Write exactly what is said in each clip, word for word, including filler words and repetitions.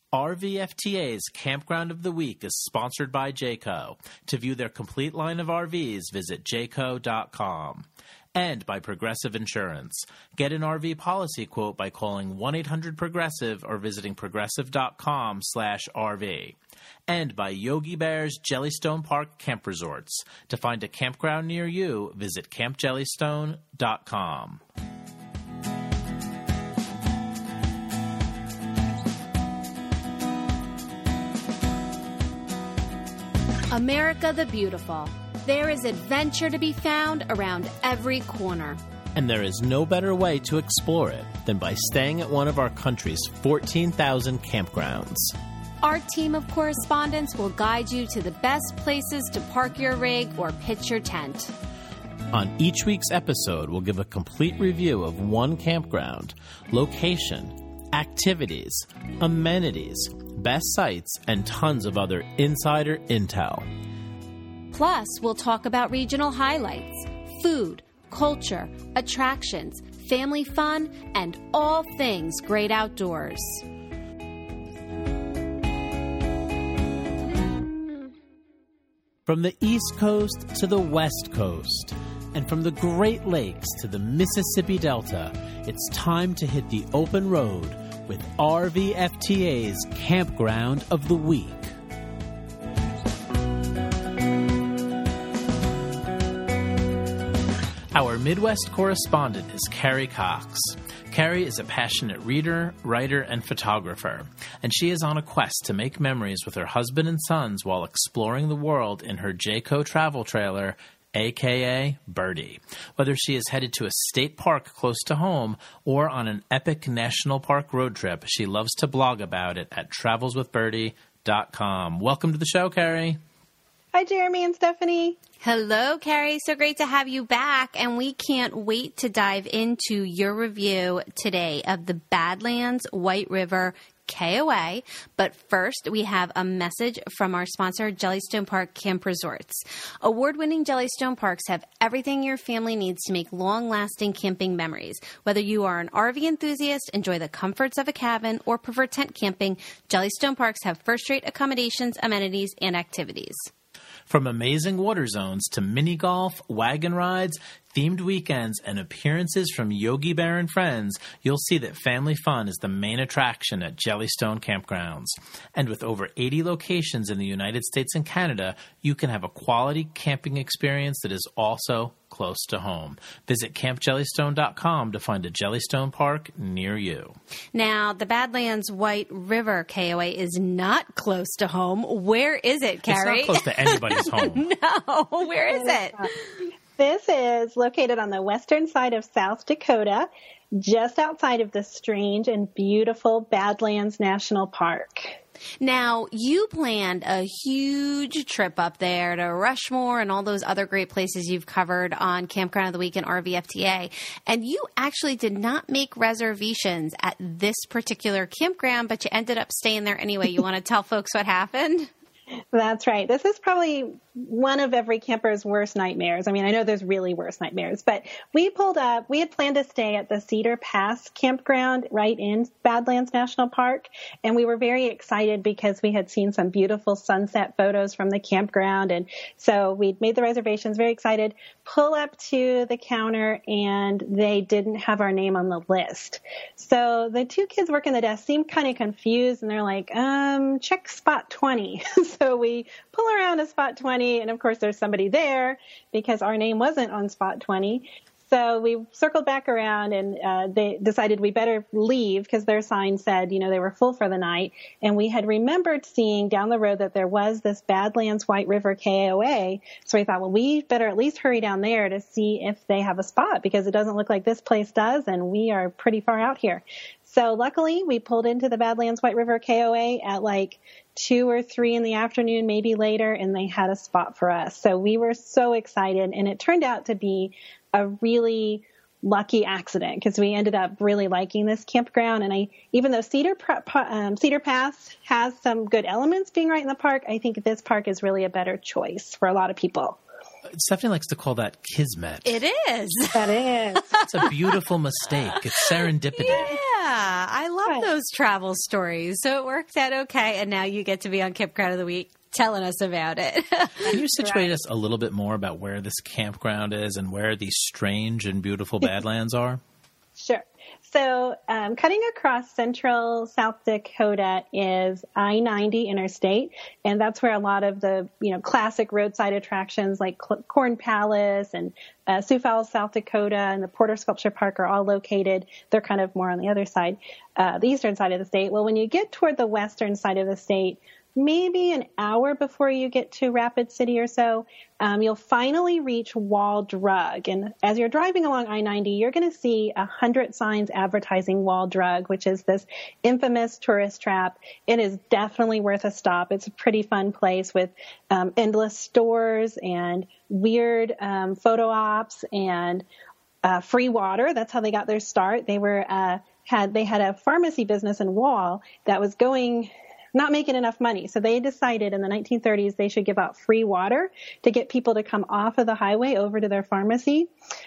R V F T A's Campground of the Week is sponsored by Jayco. To view their complete line of R Vs, visit jayco dot com. And by Progressive Insurance. Get an R V policy quote by calling one eight hundred progressive or visiting progressive dot com slash R V. And by Yogi Bear's Jellystone Park Camp Resorts. To find a campground near you, visit camp jellystone dot com. America the Beautiful. There is adventure to be found around every corner. And there is no better way to explore it than by staying at one of our country's fourteen thousand campgrounds. Our team of correspondents will guide you to the best places to park your rig or pitch your tent. On each week's episode, we'll give a complete review of one campground, location, activities, amenities, best sites, and tons of other insider intel. Plus, we'll talk about regional highlights, food, culture, attractions, family fun, and all things great outdoors. From the East Coast to the West Coast, and from the Great Lakes to the Mississippi Delta, it's time to hit the open road with R V F T A's Campground of the Week. Our Midwest correspondent is Carrie Cox. Carrie is a passionate reader, writer, and photographer, and she is on a quest to make memories with her husband and sons while exploring the world in her Jayco travel trailer, a k a. Birdie. Whether she is headed to a state park close to home or on an epic national park road trip, she loves to blog about it at travels with birdie dot com. Welcome to the show, Carrie. Hi, Jeremy and Stephanie. Hello, Carrie. So great to have you back, and we can't wait to dive into your review today of the Badlands White River K O A. But first, we have a message from our sponsor, Jellystone Park Camp Resorts. Award-winning Jellystone Parks have everything your family needs to make long-lasting camping memories. Whether you are an R V enthusiast, enjoy the comforts of a cabin, or prefer tent camping, Jellystone Parks have first-rate accommodations, amenities, and activities. From amazing water zones to mini golf, wagon rides, themed weekends, and appearances from Yogi Bear and friends, you'll see that family fun is the main attraction at Jellystone Campgrounds. And with over eighty locations in the United States and Canada, you can have a quality camping experience that is also close to home. Visit camp jellystone dot com to find a Jellystone Park near you. Now, the Badlands White River K O A is not close to home. Where is it, Carrie? It's not close to anybody's home. No, where is it? This is located on the western side of South Dakota, just outside of the strange and beautiful Badlands National Park. Now, you planned a huge trip up there to Rushmore and all those other great places you've covered on Campground of the Week and R V F T A, and you actually did not make reservations at this particular campground, but you ended up staying there anyway. You want to tell folks what happened? That's right. This is probably one of every camper's worst nightmares. I mean, I know there's really worse nightmares, but we pulled up, we had planned to stay at the Cedar Pass campground right in Badlands National Park. And we were very excited because we had seen some beautiful sunset photos from the campground. And so we made the reservations, very excited, pull up to the counter, and they didn't have our name on the list. So the two kids working the desk seemed kind of confused, and they're like, um, check spot twenty. So we pull around to spot twenty, and of course there's somebody there because our name wasn't on spot twenty. So we circled back around, and uh, they decided we better leave because their sign said, you know, they were full for the night. And we had remembered seeing down the road that there was this Badlands White River K O A. So we thought, well, we better at least hurry down there to see if they have a spot because it doesn't look like this place does, and we are pretty far out here. So luckily, we pulled into the Badlands White River K O A at like two or three in the afternoon, maybe later, and they had a spot for us. So we were so excited, and it turned out to be a really lucky accident because we ended up really liking this campground. And I, even though Cedar, um, Cedar Pass has some good elements being right in the park, I think this park is really a better choice for a lot of people. Stephanie likes to call that kismet. It is. That is. It's a beautiful mistake. It's serendipity. Yeah, I love Right. those travel stories. So it worked out okay, and now you get to be on Campground of the Week telling us about it. Can you situate us a little bit more about where this campground is and where these strange and beautiful Badlands are? Sure. So um, cutting across central South Dakota is I ninety interstate, and that's where a lot of the, you know, classic roadside attractions like Cl- Corn Palace and uh, Sioux Falls, South Dakota, and the Porter Sculpture Park are all located. They're kind of more on the other side, uh, the eastern side of the state. Well, when you get toward the western side of the state, maybe an hour before you get to Rapid City or so, um, you'll finally reach Wall Drug. And as you're driving along I ninety, you're going to see a hundred signs advertising Wall Drug, which is this infamous tourist trap. It is definitely worth a stop. It's a pretty fun place with um, endless stores and weird um, photo ops and uh, free water. That's how they got their start. They were uh, had they had a pharmacy business in Wall that was going not making enough money. So they decided in the nineteen thirties they should give out free water to get people to come off of the highway over to their pharmacy.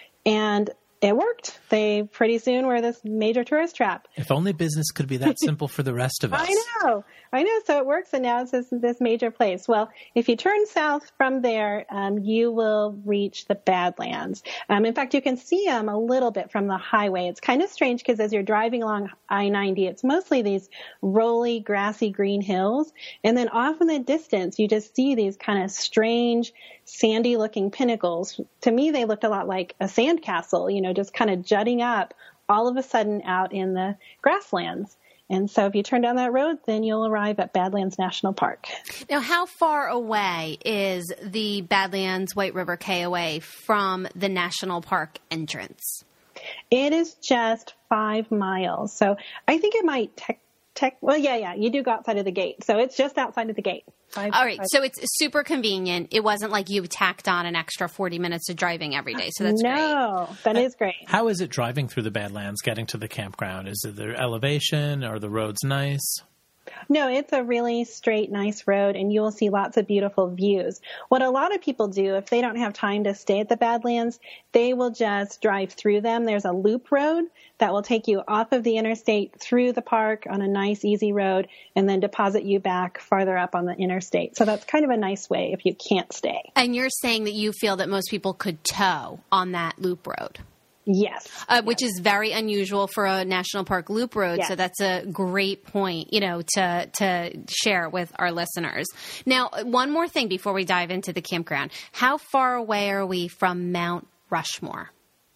And it worked. They pretty soon were this major tourist trap. If only business could be that simple for the rest of us. I know. I know. So it works, and now it's this, this major place. Well, if you turn south from there, um, you will reach the Badlands. Um, in fact, you can see them a little bit from the highway. It's kind of strange because as you're driving along I ninety, it's mostly these rolly, grassy green hills. And then off in the distance, you just see these kind of strange, sandy-looking pinnacles. To me, they looked a lot like a sandcastle, you know, just kind of jutting up all of a sudden out in the grasslands. And so if you turn down that road, then you'll arrive at Badlands National Park. Now, how far away is the Badlands White River K O A from the national park entrance? It is just five miles. So I think it might tech, tech, well, yeah, yeah, you do go outside of the gate. So it's just outside of the gate. Five, All right. five. So it's super convenient. It wasn't like you tacked on an extra forty minutes of driving every day. So that's no, great. No, that is great. How is it driving through the Badlands, getting to the campground? Is it the elevation? Are the roads nice? No, it's a really straight, nice road, and you'll see lots of beautiful views. What a lot of people do, if they don't have time to stay at the Badlands, they will just drive through them. There's a loop road that will take you off of the interstate through the park on a nice, easy road, and then deposit you back farther up on the interstate. So that's kind of a nice way if you can't stay. And you're saying that you feel that most people could tow on that loop road? Yes. Uh, which is very unusual for a national park loop road. Yes. So that's a great point, you know, to, to share with our listeners. Now, one more thing before we dive into the campground. How far away are we from Mount Rushmore?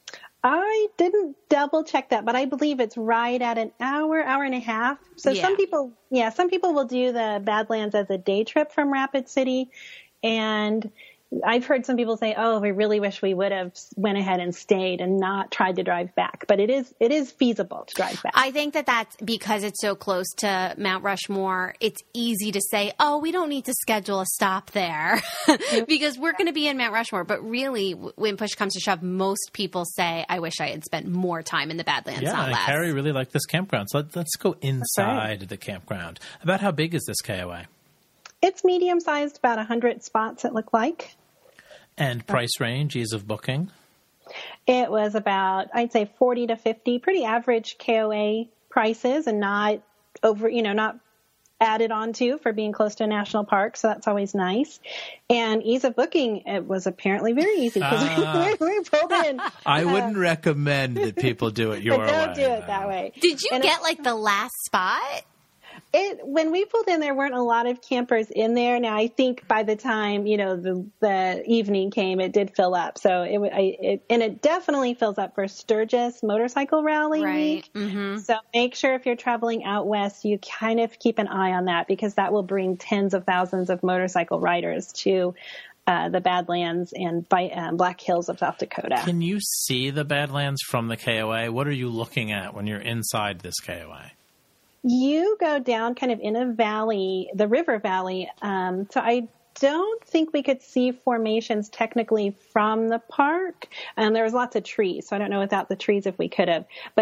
I didn't double check that, but I believe it's right at an hour, hour and a half. So Yeah. some people, yeah, some people will do the Badlands as a day trip from Rapid City. And I've heard some people say, oh, we really wish we would have went ahead and stayed and not tried to drive back. But it is it is feasible to drive back. I think that that's because it's so close to Mount Rushmore. It's easy to say, oh, we don't need to schedule a stop there because we're going to be in Mount Rushmore. But really, when push comes to shove, most people say, I wish I had spent more time in the Badlands, Yeah, not and less. Carrie really liked this campground. So let, let's go inside the campground. About how big is this K O A? It's medium-sized, about one hundred spots it looked like. And price range, ease of booking? It was about, I'd say, forty to fifty, pretty average K O A prices and not over, you know, not added on to for being close to a national park. So that's always nice. And ease of booking, it was apparently very easy because Ah. we, we pulled in. I uh, wouldn't recommend that people do it your but way. don't do it that way. Did you And get like the last spot? It, when we pulled in, there weren't a lot of campers in there. Now, I think by the time, you know, the, the evening came, it did fill up. So it, I, it, and it definitely fills up for Sturgis Motorcycle Rally Right. Week. Mm-hmm. So make sure if you're traveling out west, you kind of keep an eye on that because that will bring tens of thousands of motorcycle riders to uh, the Badlands and by, um, Black Hills of South Dakota. Can you see the Badlands from the K O A? What are you looking at when you're inside this K O A? You go down kind of in a valley, the river valley. Um, so I don't think we could see formations technically from the park. Um, there was lots of trees, so I don't know without the trees if we could have. But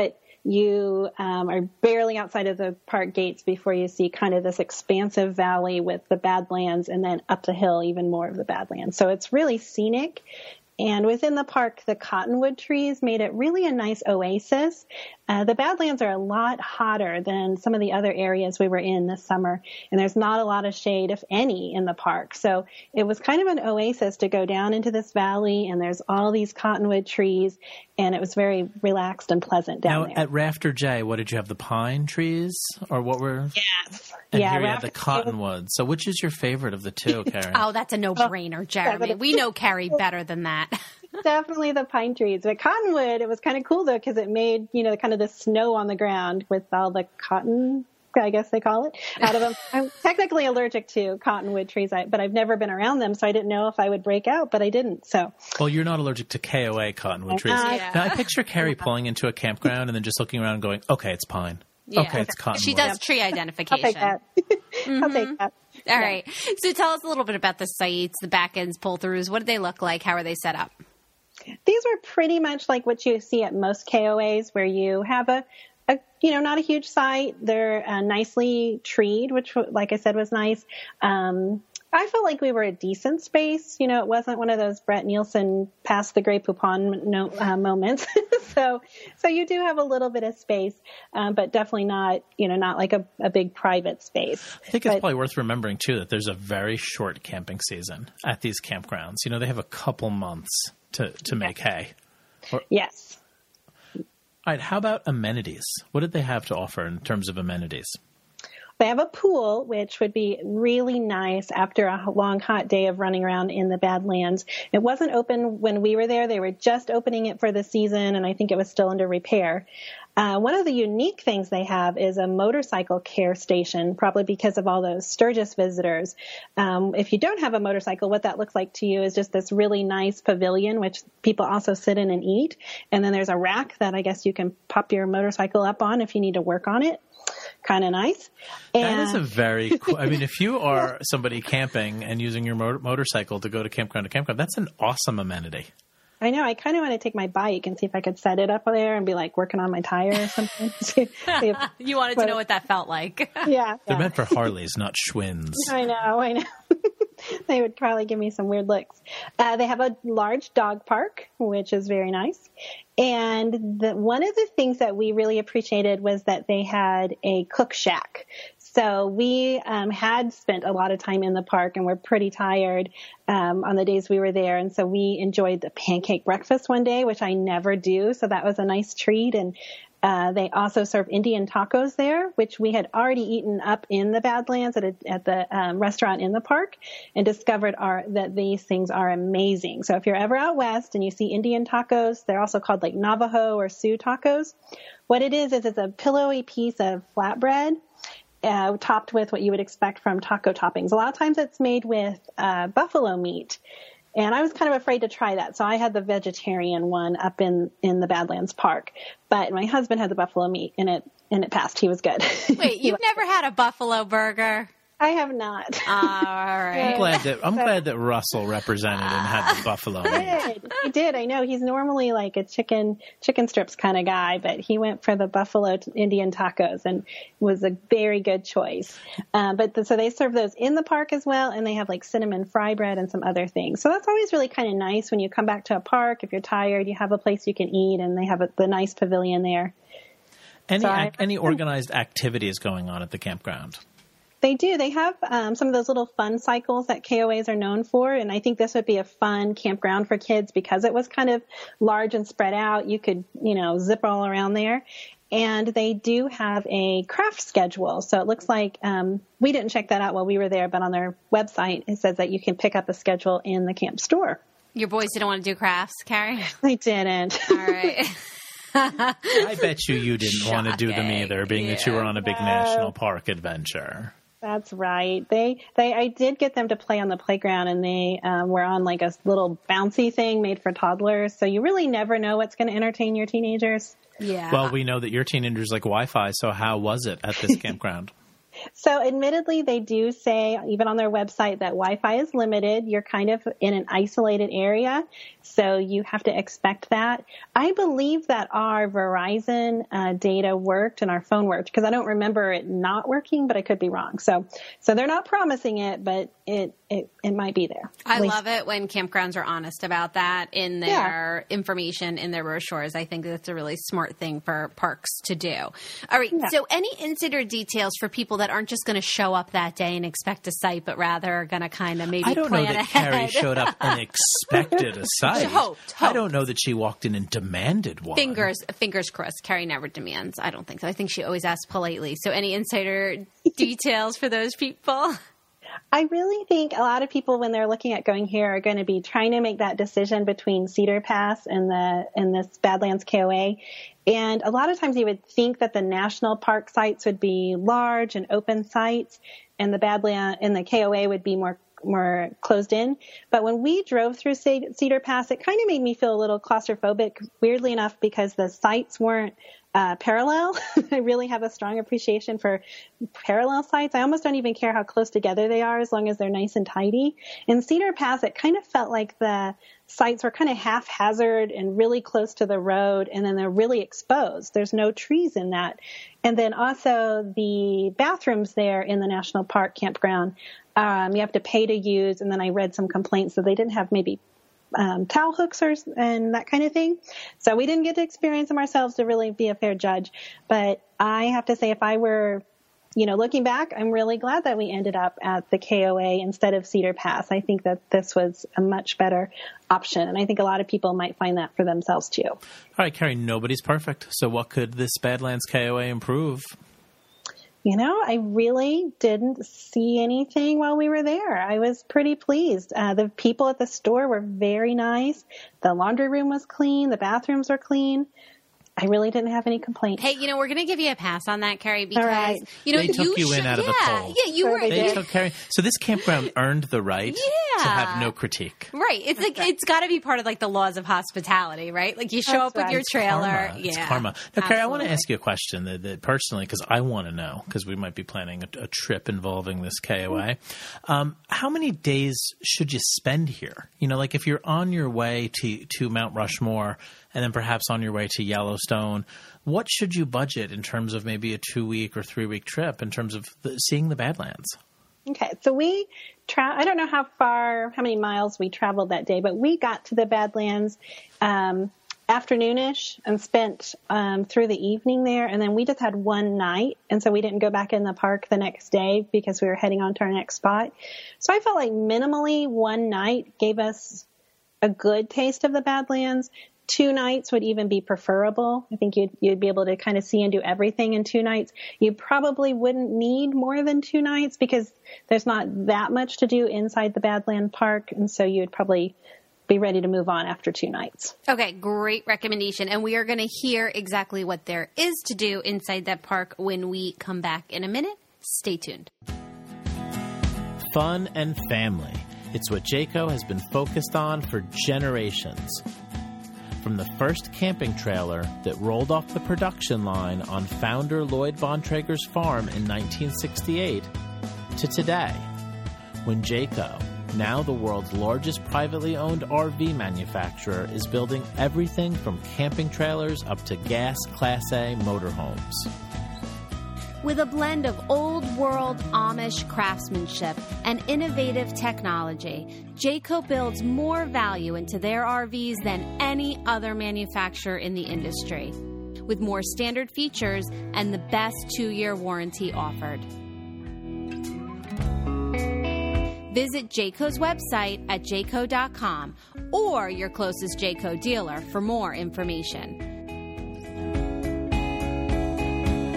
You um, are barely outside of the park gates before you see kind of this expansive valley with the Badlands, and then up the hill even more of the Badlands. So it's really scenic. And within the park, the cottonwood trees made it really a nice oasis. Uh, the Badlands are a lot hotter than some of the other areas we were in this summer, and there's not a lot of shade, if any, in the park. So it was kind of an oasis to go down into this valley, and there's all these cottonwood trees, and it was very relaxed and pleasant down now, there. At Rafter J, what did you have, the pine trees? Or what were... Yes. And yeah, here you had Rafter the cottonwood. So which is your favorite of the two, Carrie? Oh, that's a no-brainer, Jeremy. We know Carrie better than that. Definitely the pine trees. But cottonwood, it was kind of cool, though, because it made, you know, kind of the snow on the ground with all the cotton, I guess they call it, out of them. I'm technically allergic to cottonwood trees, but I've never been around them, so I didn't know if I would break out, but I didn't. So, well, you're not allergic to K O A cottonwood trees. Uh, yeah. Now, I picture Carrie pulling into a campground and then just looking around and going, okay, it's pine. Yeah. Okay, it's cottonwood. She does tree I'll identification. take that. I'll take that. All yeah. right. So tell us a little bit about the sites, the back ends, pull-throughs. What did they look like? How are they set up? These were pretty much like what you see at most K O As, where you have a, a you know, not a huge site. They're uh, nicely treed, which, like I said, was nice. Um, I felt like we were a decent space. You know, it wasn't one of those Brett Nielsen pass the Grey Poupon no, uh, moments. so, so you do have a little bit of space, um, but definitely not, you know, not like a, a big private space. I think it's but, probably worth remembering too that there's a very short camping season at these campgrounds. You know, they have a couple months to, to make hay. Or, yes. All right. How about amenities? What did they have to offer in terms of amenities? They have a pool, which would be really nice after a long, hot day of running around in the Badlands. It wasn't open when we were there. They were just opening it for the season, and I think it was still under repair. Uh, one of the unique things they have is a motorcycle care station, probably because of all those Sturgis visitors. Um, if you don't have a motorcycle, what that looks like to you is just this really nice pavilion, which people also sit in and eat. And then there's a rack that I guess you can pop your motorcycle up on if you need to work on it. Kind of nice. And that is a very cool, I mean, if you are somebody camping and using your motor- motorcycle to go to campground to campground, that's an awesome amenity. I know. I kind of want to take my bike and see if I could set it up there and be like working on my tire or something. see, see if, you wanted to know what that felt like. Yeah. They're yeah. meant for Harleys, not Schwinn's. I know. I know. They would probably give me some weird looks. Uh, they have a large dog park, which is very nice. And the, one of the things that we really appreciated was that they had a cook shack. So we um, had spent a lot of time in the park and we're pretty tired um, on the days we were there. And so we enjoyed the pancake breakfast one day, which I never do. So that was a nice treat. And Uh, they also serve Indian tacos there, which we had already eaten up in the Badlands at, a, at the um, restaurant in the park and discovered are, that these things are amazing. So if you're ever out west and you see Indian tacos, they're also called like Navajo or Sioux tacos. What it is is it's a pillowy piece of flatbread uh, topped with what you would expect from taco toppings. A lot of times it's made with uh, buffalo meat. And I was kind of afraid to try that. So I had the vegetarian one up in, in the Badlands Park. But my husband had the buffalo meat and it, and it passed. He was good. Wait, you've never had a buffalo burger? I have not. All right. I'm glad that I'm glad that Russell represented and had the buffalo He meat. did. He did. I know he's normally like a chicken chicken strips kind of guy, but he went for the buffalo t- Indian tacos and was a very good choice. Uh, but the, so they serve those in the park as well, and they have like cinnamon fry bread and some other things. So that's always really kind of nice when you come back to a park. If you're tired, you have a place you can eat, and they have a, the nice pavilion there. Any So I- ac- any organized activities going on at the campground? They do. They have um, some of those little fun cycles that K O As are known for, and I think this would be a fun campground for kids because it was kind of large and spread out. You could, you know, zip all around there. And they do have a craft schedule. So it looks like um, we didn't check that out while we were there, but on their website it says that you can pick up a schedule in the camp store. Your boys didn't want to do crafts, Carrie? They didn't. All right. I bet you you didn't want to do them Shocking. either, being that you were on a big No. national park adventure. That's right. They, they, I did get them to play on the playground, and they um, were on like a little bouncy thing made for toddlers. So you really never know what's going to entertain your teenagers. Yeah. Well, we know that your teenagers like Wi-Fi, so how was it at this campground? So admittedly, they do say, even on their website, that Wi-Fi is limited. You're kind of in an isolated area, so you have to expect that. I believe that our Verizon uh, data worked and our phone worked, because I don't remember it not working, but I could be wrong. So so they're not promising it, but it it, it might be there. I love it when campgrounds are honest about that in their yeah. information, in their brochures. I think that's a really smart thing for parks to do. All right, yeah. So any insider details for people that aren't just going to show up that day and expect a site, but rather are going to kind of maybe I don't plan know that ahead. Carrie showed up and expected a site. Hoped, hoped. I don't know that she walked in and demanded one. Fingers, fingers crossed. Carrie never demands. I don't think so. I think she always asks politely. So any insider details for those people? I really think a lot of people, when they're looking at going here, are going to be trying to make that decision between Cedar Pass and the and this Badlands K O A. And a lot of times you would think that the national park sites would be large and open sites, and the Badlands and the K O A would be more more closed in. But when we drove through Cedar Pass, it kind of made me feel a little claustrophobic, weirdly enough, because the sites weren't Uh, parallel. I really have a strong appreciation for parallel sites. I almost don't even care how close together they are as long as they're nice and tidy. In Cedar Pass, it kind of felt like the sites were kind of haphazard and really close to the road, and then they're really exposed. There's no trees in that. And then also the bathrooms there in the National Park campground, um, you have to pay to use, and then I read some complaints that they didn't have maybe Um, towel hooks or, and that kind of thing. So we didn't get to experience them ourselves to really be a fair judge. But I have to say, if I were, you know, looking back, I'm really glad that we ended up at the K O A instead of Cedar Pass. I think that this was a much better option. And I think a lot of people might find that for themselves too. All right, Carrie, nobody's perfect. So what could this Badlands K O A improve? You know, I really didn't see anything while we were there. I was pretty pleased. Uh, the people at the store were very nice. The laundry room was clean. The bathrooms were clean. I really didn't have any complaints. Hey, you know, we're going to give you a pass on that, Carrie, because, right. you know, they took you, you in should, out of yeah, the cold. Yeah, you sure were. They, they took Carrie. So this campground earned the right yeah. to have no critique. Right. It's like, it's got to be part of like the laws of hospitality, right? Like you show That's up with right. your It's trailer. karma. Yeah. It's karma. Now, Carrie, I want to ask you a question that, that personally, because I want to know, because we might be planning a, a trip involving this K O A. Um, how many days should you spend here? You know, like if you're on your way to, to Mount Rushmore and then perhaps on your way to Yellowstone, what should you budget in terms of maybe a two-week or three-week trip in terms of the, seeing the Badlands? Okay, so we, tra- I don't know how far, how many miles we traveled that day, but we got to the Badlands um, afternoonish and spent um, through the evening there, and then we just had one night, and so we didn't go back in the park the next day because we were heading on to our next spot. So I felt like minimally one night gave us a good taste of the Badlands. Two nights would even be preferable. I think you'd, you'd be able to kind of see and do everything in two nights. You probably wouldn't need more than two nights because there's not that much to do inside the Badland Park, and so you'd probably be ready to move on after two nights. Okay, great recommendation. And we are going to hear exactly what there is to do inside that park when we come back in a minute. Stay tuned. Fun and family. It's what Jayco has been focused on for generations. From the first camping trailer that rolled off the production line on founder Lloyd Bontrager's farm in nineteen sixty-eight to today, when Jayco, now the world's largest privately owned R V manufacturer, is building everything from camping trailers up to gas Class A motorhomes. With a blend of old-world Amish craftsmanship and innovative technology, Jayco builds more value into their R Vs than any other manufacturer in the industry, with more standard features and the best two-year warranty offered. Visit Jayco's website at jayco dot com or your closest Jayco dealer for more information.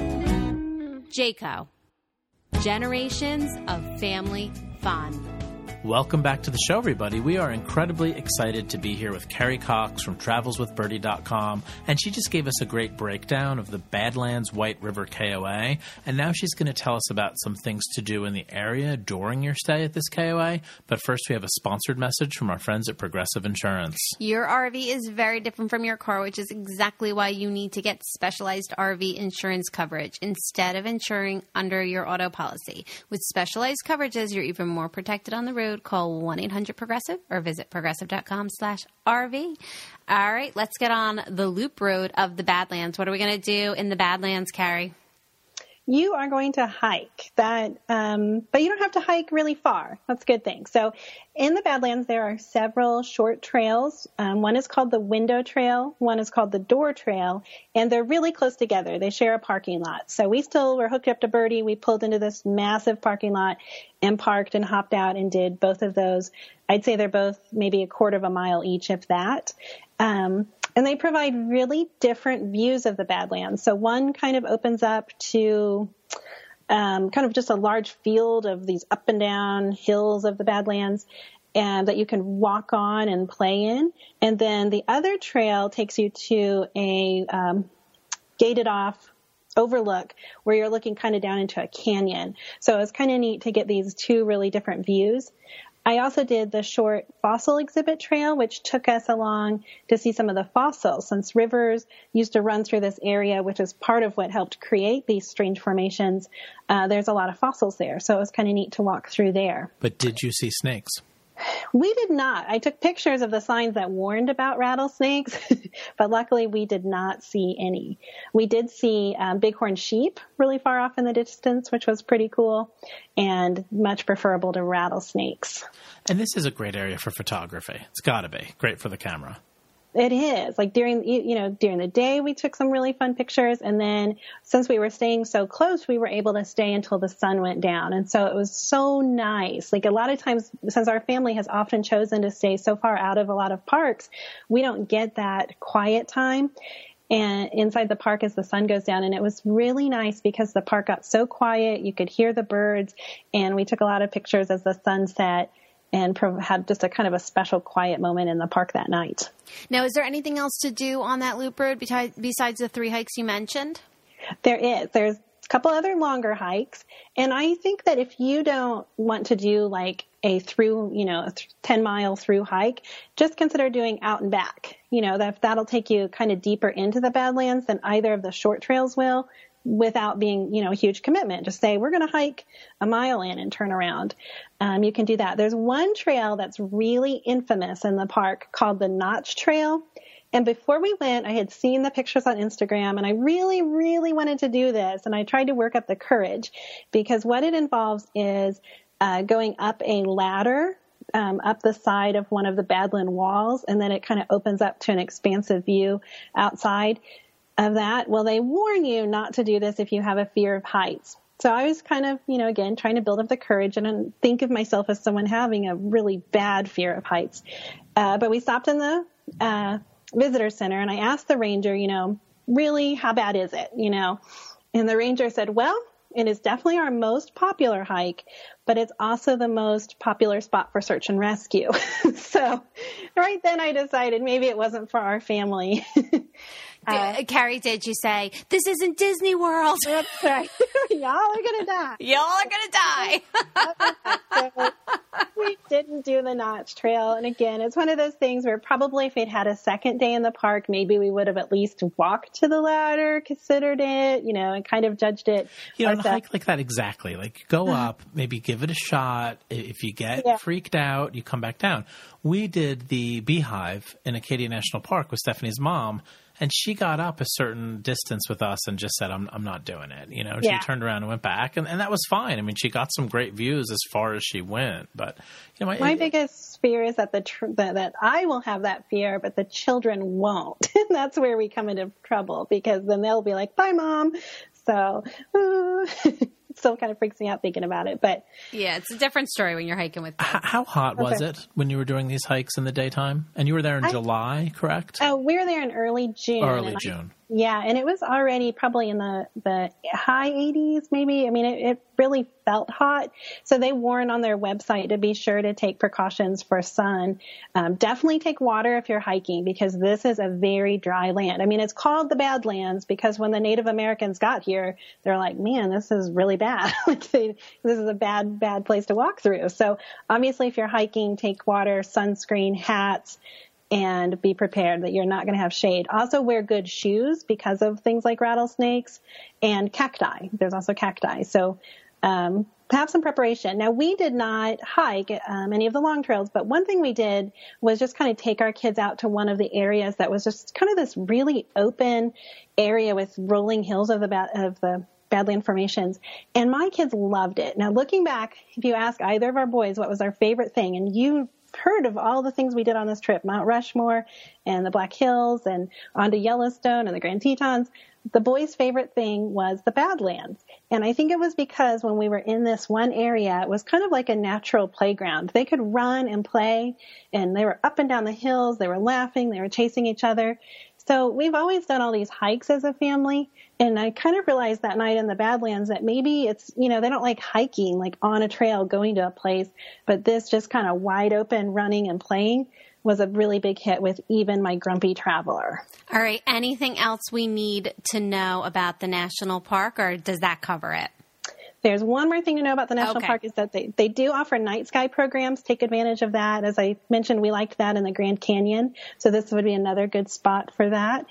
Jayco, generations of family fun. Welcome back to the show, everybody. We are incredibly excited to be here with Carrie Cox from travels with birdie dot com, and she just gave us a great breakdown of the Badlands White River K O A, and now she's going to tell us about some things to do in the area during your stay at this K O A. But first, we have a sponsored message from our friends at Progressive Insurance. Your R V is very different from your car, which is exactly why you need to get specialized R V insurance coverage instead of insuring under your auto policy. With specialized coverages, you're even more protected on the road. Call one eight hundred progressive or visit progressive dot com slash R V. All right, let's get on the loop road of the Badlands. What are we going to do in the Badlands, Carrie? You are going to hike that, um, but you don't have to hike really far. That's a good thing. So in the Badlands, there are several short trails. Um, one is called the Window Trail. One is called the Door Trail, and they're really close together. They share a parking lot. So we still were hooked up to Birdie. We pulled into this massive parking lot and parked and hopped out and did both of those. I'd say they're both maybe a quarter of a mile each, if that. Um, And they provide really different views of the Badlands. So one kind of opens up to um, kind of just a large field of these up and down hills of the Badlands, and that you can walk on and play in. And then the other trail takes you to a um, gated off overlook where you're looking kind of down into a canyon. So it's kind of neat to get these two really different views. I also did the short fossil exhibit trail, which took us along to see some of the fossils. Since rivers used to run through this area, which is part of what helped create these strange formations, uh, there's a lot of fossils there. So it was kind of neat to walk through there. But did you see snakes? We did not. I took pictures of the signs that warned about rattlesnakes, but luckily we did not see any. We did see um, bighorn sheep really far off in the distance, which was pretty cool and much preferable to rattlesnakes. And this is a great area for photography. It's got to be great for the camera. It is. Like during, you know, during the day, we took some really fun pictures. And then since we were staying so close, we were able to stay until the sun went down. And so it was so nice. Like a lot of times, since our family has often chosen to stay so far out of a lot of parks, we don't get that quiet time and inside the park as the sun goes down. And it was really nice because the park got so quiet. You could hear the birds, and we took a lot of pictures as the sun set, and had just a kind of a special quiet moment in the park that night. Now, is there anything else to do on that loop road besides the three hikes you mentioned? There is. There's a couple other longer hikes. And I think that if you don't want to do like a through, you know, a ten mile through hike, just consider doing out and back. You know, that that'll take you kind of deeper into the Badlands than either of the short trails will, without being, you know, a huge commitment. Just say, we're going to hike a mile in and turn around. Um, you can do that. There's one trail that's really infamous in the park called the Notch Trail. And before we went, I had seen the pictures on Instagram, and I really, really wanted to do this. And I tried to work up the courage, because what it involves is uh, going up a ladder Um, up the side of one of the Badland walls, and then it kind of opens up to an expansive view outside of that. Well, they warn you not to do this if you have a fear of heights. So I was kind of, you know, again, trying to build up the courage and think of myself as someone having a really bad fear of heights. Uh, but we stopped in the uh, visitor center, and I asked the ranger, you know, really, how bad is it? You know, and the ranger said, well, it is definitely our most popular hike, but it's also the most popular spot for search and rescue. So right then I decided maybe it wasn't for our family. Uh, Carrie, did you say, this isn't Disney World? That's right. Y'all are going to die. Y'all are going to die. So we didn't do the Notch Trail. And again, it's one of those things where probably if we'd had a second day in the park, maybe we would have at least walked to the ladder, considered it, you know, and kind of judged it. You know, a hike like that, exactly. Like, go up, maybe give it a shot. If you get yeah. freaked out, you come back down. We did the Beehive in Acadia National Park with Stephanie's mom, and she got up a certain distance with us and just said, I'm I'm not doing it. You know, yeah. she turned around and went back, and, and that was fine. I mean, she got some great views as far as she went. But, you know, my, my it, biggest fear is that the tr- that, that I will have that fear, but the children won't. And that's where we come into trouble, because then they'll be like, bye, Mom. So uh, it still kind of freaks me out thinking about it. But yeah, it's a different story when you're hiking with kids. H- how hot was okay. it when you were doing these hikes in the daytime? And you were there in I, July, correct? Oh, we were there in early June. Early June. Yeah, and it was already probably in the, the high eighties, maybe. I mean, it, it really felt hot. So they warn on their website to be sure to take precautions for sun. Um, definitely take water if you're hiking, because this is a very dry land. I mean, it's called the Badlands because when the Native Americans got here, they're like, man, this is really bad. Like they, this is a bad, bad place to walk through. So obviously, if you're hiking, take water, sunscreen, hats, and be prepared that you're not going to have shade. Also wear good shoes because of things like rattlesnakes and cacti. There's also cacti. So um, have some preparation. Now, we did not hike um, any of the long trails, but one thing we did was just kind of take our kids out to one of the areas that was just kind of this really open area with rolling hills of the ba- of the Badland formations. And my kids loved it. Now, looking back, if you ask either of our boys what was our favorite thing, and you heard of all the things we did on this trip, Mount Rushmore and the Black Hills and onto Yellowstone and the Grand Tetons, the boys' favorite thing was the Badlands. And I think it was because when we were in this one area, it was kind of like a natural playground. They could run and play, and they were up and down the hills. They were laughing. They were chasing each other. So we've always done all these hikes as a family. And I kind of realized that night in the Badlands that maybe it's, you know, they don't like hiking, like on a trail, going to a place, but this just kind of wide open running and playing was a really big hit with even my grumpy traveler. All right. Anything else we need to know about the national park, or does that cover it? There's one more thing to know about the national okay. park is that they, they do offer night sky programs. Take advantage of that. As I mentioned, we liked that in the Grand Canyon. So this would be another good spot for that.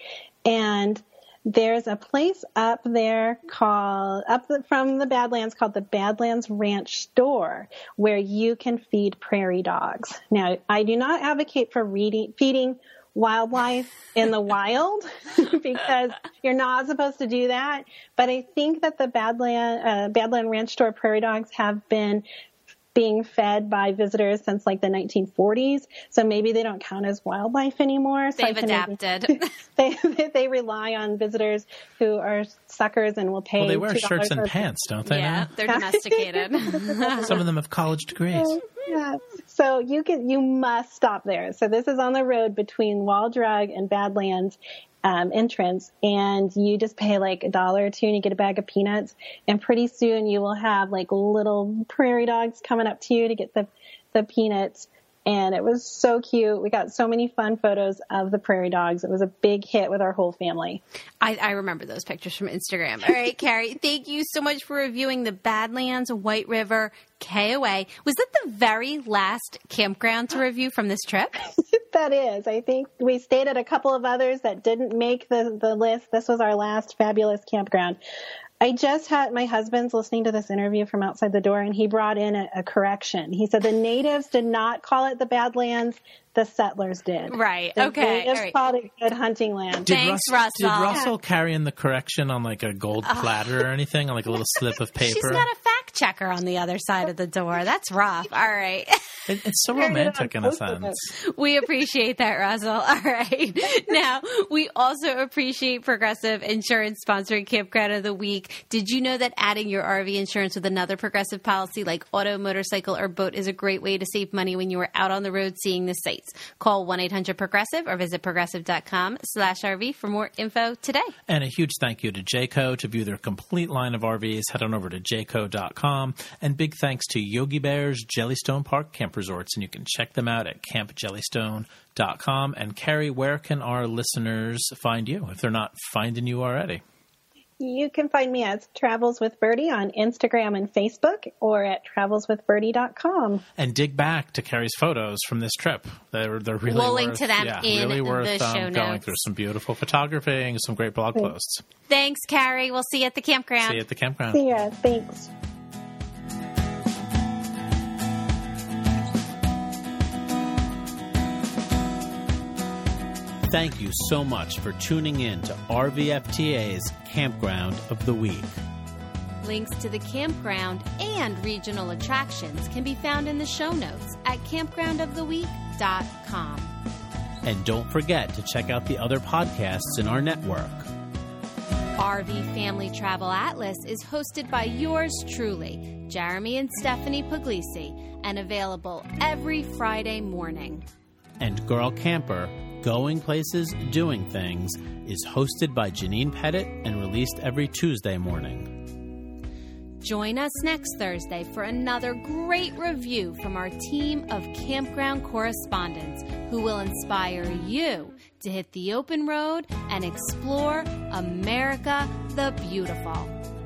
And there's a place up there called, up from the Badlands, called the Badlands Ranch Store, where you can feed prairie dogs. Now, I do not advocate for reading, feeding wildlife in the wild because you're not supposed to do that. But I think that the Badland, uh, Badland Ranch Store prairie dogs have been being fed by visitors since like the nineteen forties. So maybe they don't count as wildlife anymore. So They've adapted. They, they they rely on visitors who are suckers and will pay. Well, they wear shirts and per- pants, don't they? Yeah, now? they're domesticated. Some of them have college degrees. Yeah. So you can you must stop there. So this is on the road between Wall Drug and Badlands um, entrance, and you just pay like a dollar or two and you get a bag of peanuts, and pretty soon you will have like little prairie dogs coming up to you to get the the peanuts. And it was so cute. We got so many fun photos of the prairie dogs. It was a big hit with our whole family. I, I remember those pictures from Instagram. All right, Carrie, thank you so much for reviewing the Badlands White River K O A. Was that the very last campground to review from this trip? That is. I think we stayed at a couple of others that didn't make the, the list. This was our last fabulous campground. I just had my husband's listening to this interview from outside the door, and he brought in a, a correction. He said the natives did not call it the Badlands. The settlers did. Right. The okay. natives right. called it Good Hunting Land. Did Thanks, Russ- Russell. Did Russell carry in the correction on like a gold platter or anything, on like a little slip of paper? She's got a fact checker on the other side of the door. That's rough. All right. It, it's so romantic in a sense. We appreciate that, Russell. All right. Now, we also appreciate Progressive Insurance sponsoring Campground of the Week. Did you know that adding your R V insurance with another Progressive policy like auto, motorcycle, or boat is a great way to save money when you are out on the road seeing the sights? Call one eight hundred progressive or visit progressive.com slash RV for more info today. And a huge thank you to Jayco. To view their complete line of R Vs, head on over to jayco dot com. And big thanks to Yogi Bear's Jellystone Park Camp Resorts, and you can check them out at camp jellystone dot com. And Carrie, where can our listeners find you if they're not finding you already? You can find me at Travels with Birdie on Instagram and Facebook, or at travels with birdie dot com. And dig back to Carrie's photos from this trip. They're they're really We'll worth, link to them yeah, in really worth the show um, going notes. through some beautiful photography and some great blog posts. Thanks, Carrie. We'll see you at the campground. See you at the campground. See ya. Thanks. Thank you so much for tuning in to R V F T A's Campground of the Week. Links to the campground and regional attractions can be found in the show notes at campground of the week dot com. And don't forget to check out the other podcasts in our network. R V Family Travel Atlas is hosted by yours truly, Jeremy and Stephanie Puglisi, and available every Friday morning. And Girl Camper, Going Places, Doing Things is hosted by Janine Pettit and released every Tuesday morning. Join us next Thursday for another great review from our team of campground correspondents who will inspire you to hit the open road and explore America the Beautiful.